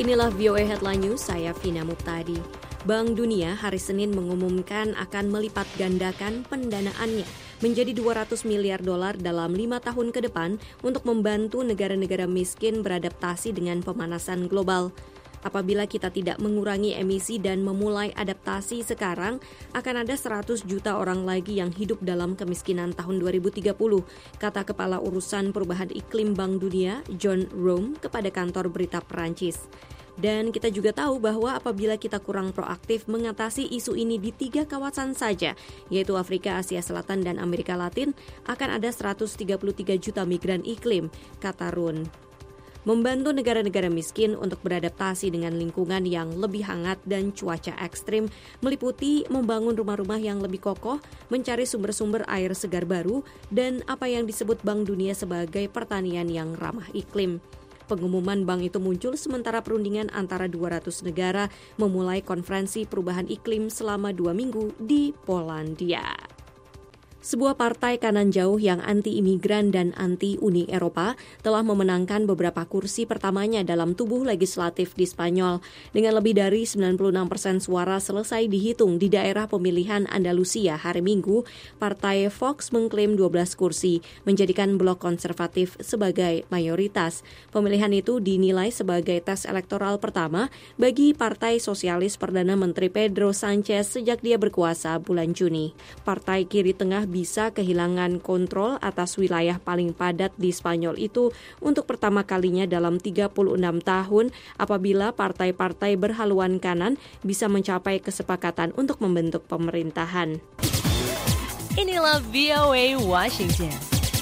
Inilah VOA Headline News, saya Vina Muptadi. Bank Dunia hari Senin mengumumkan akan melipat gandakan pendanaannya menjadi $200 miliar dalam 5 tahun ke depan untuk membantu negara-negara miskin beradaptasi dengan pemanasan global. Apabila kita tidak mengurangi emisi dan memulai adaptasi sekarang, akan ada 100 juta orang lagi yang hidup dalam kemiskinan tahun 2030, kata Kepala Urusan Perubahan Iklim Bank Dunia, John Rome, kepada kantor berita Perancis. Dan kita juga tahu bahwa apabila kita kurang proaktif mengatasi isu ini di 3 kawasan saja, yaitu Afrika, Asia Selatan, dan Amerika Latin, akan ada 133 juta migran iklim, kata Rune. Membantu negara-negara miskin untuk beradaptasi dengan lingkungan yang lebih hangat dan cuaca ekstrim meliputi membangun rumah-rumah yang lebih kokoh, mencari sumber-sumber air segar baru, dan apa yang disebut Bank Dunia sebagai pertanian yang ramah iklim. Pengumuman bank itu muncul sementara perundingan antara 200 negara memulai konferensi perubahan iklim selama 2 minggu di Polandia. Sebuah partai kanan jauh yang anti-imigran dan anti-Uni Eropa telah memenangkan beberapa kursi pertamanya dalam tubuh legislatif di Spanyol. Dengan lebih dari 96% suara selesai dihitung di daerah pemilihan Andalusia hari Minggu, Partai Vox mengklaim 12 kursi, menjadikan blok konservatif sebagai mayoritas. Pemilihan itu dinilai sebagai tes elektoral pertama bagi Partai Sosialis Perdana Menteri Pedro Sánchez sejak dia berkuasa bulan Juni. Partai kiri tengah bisa kehilangan kontrol atas wilayah paling padat di Spanyol itu untuk pertama kalinya dalam 36 tahun apabila partai-partai berhaluan kanan bisa mencapai kesepakatan untuk membentuk pemerintahan. Inilah VOA Washington.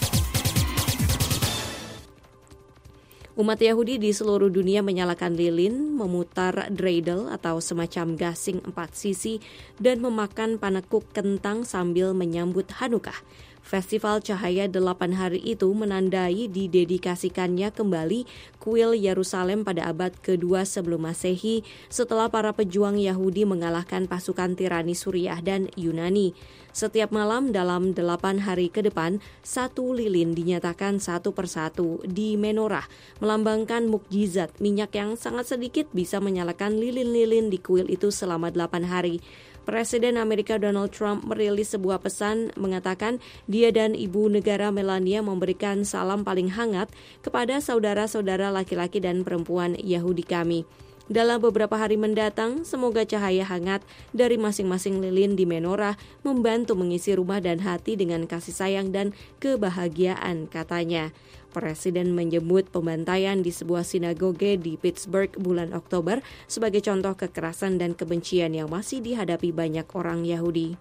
Umat Yahudi di seluruh dunia menyalakan lilin, memutar dreidel atau semacam gasing 4 sisi, dan memakan panekuk kentang sambil menyambut Hanukkah. Festival Cahaya 8 hari itu menandai didedikasikannya kembali kuil Yerusalem pada abad kedua sebelum Masehi setelah para pejuang Yahudi mengalahkan pasukan tirani Suriah dan Yunani. Setiap malam dalam 8 hari ke depan, 1 lilin dinyatakan satu persatu di menorah, melambangkan mukjizat minyak yang sangat sedikit bisa menyalakan lilin-lilin di kuil itu selama 8 hari. Presiden Amerika Donald Trump merilis sebuah pesan mengatakan dia dan ibu negara Melania memberikan salam paling hangat kepada saudara-saudara laki-laki dan perempuan Yahudi kami. Dalam beberapa hari mendatang, semoga cahaya hangat dari masing-masing lilin di menorah membantu mengisi rumah dan hati dengan kasih sayang dan kebahagiaan, katanya. Presiden menyebut pembantaian di sebuah sinagoge di Pittsburgh bulan Oktober sebagai contoh kekerasan dan kebencian yang masih dihadapi banyak orang Yahudi.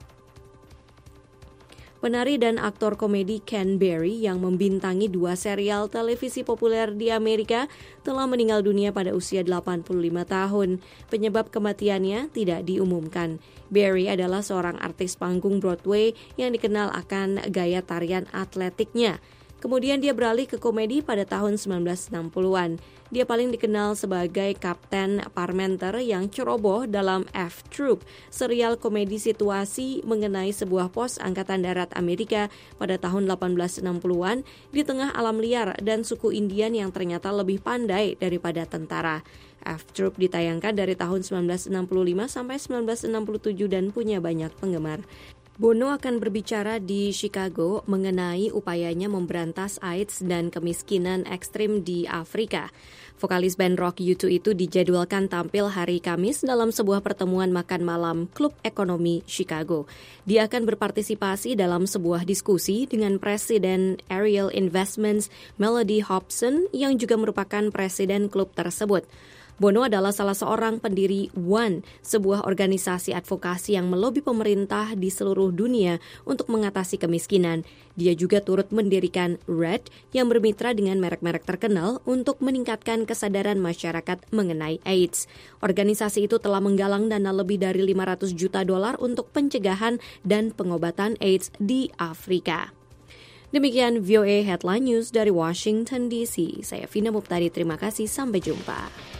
Penari dan aktor komedi Ken Berry yang membintangi 2 serial televisi populer di Amerika telah meninggal dunia pada usia 85 tahun. Penyebab kematiannya tidak diumumkan. Berry adalah seorang artis panggung Broadway yang dikenal akan gaya tarian atletiknya. Kemudian dia beralih ke komedi pada tahun 1960-an. Dia paling dikenal sebagai Kapten Parmenter yang ceroboh dalam F-Troop, serial komedi situasi mengenai sebuah pos Angkatan Darat Amerika pada tahun 1860-an di tengah alam liar dan suku Indian yang ternyata lebih pandai daripada tentara. F-Troop ditayangkan dari tahun 1965 sampai 1967 dan punya banyak penggemar. Bono akan berbicara di Chicago mengenai upayanya memberantas AIDS dan kemiskinan ekstrim di Afrika. Vokalis band rock U2 itu dijadwalkan tampil hari Kamis dalam sebuah pertemuan makan malam Klub Ekonomi Chicago. Dia akan berpartisipasi dalam sebuah diskusi dengan Presiden Ariel Investments Melody Hobson yang juga merupakan presiden klub tersebut. Bono adalah salah seorang pendiri One, sebuah organisasi advokasi yang melobi pemerintah di seluruh dunia untuk mengatasi kemiskinan. Dia juga turut mendirikan Red yang bermitra dengan merek-merek terkenal untuk meningkatkan kesadaran masyarakat mengenai AIDS. Organisasi itu telah menggalang dana lebih dari $500 juta untuk pencegahan dan pengobatan AIDS di Afrika. Demikian VOA Headline News dari Washington DC. Saya Vina Muptadi, terima kasih, sampai jumpa.